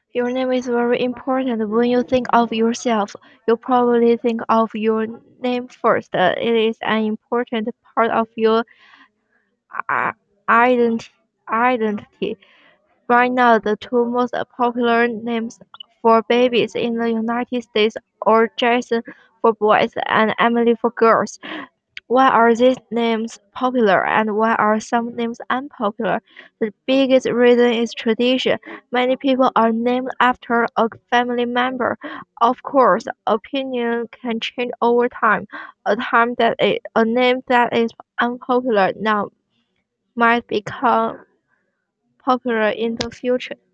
Your name is very important. When you think of yourself, you probably think of your name first. It is an important part of your i- ident- identity. Right now, the two most popular names for babies in the United States are Jason for boys and Emily for girls. Why are these names popular and why are some names unpopular? The biggest reason is tradition. Many people are named after a family member. Of course, opinion can change over time. A name that is unpopular now might become popular in the future.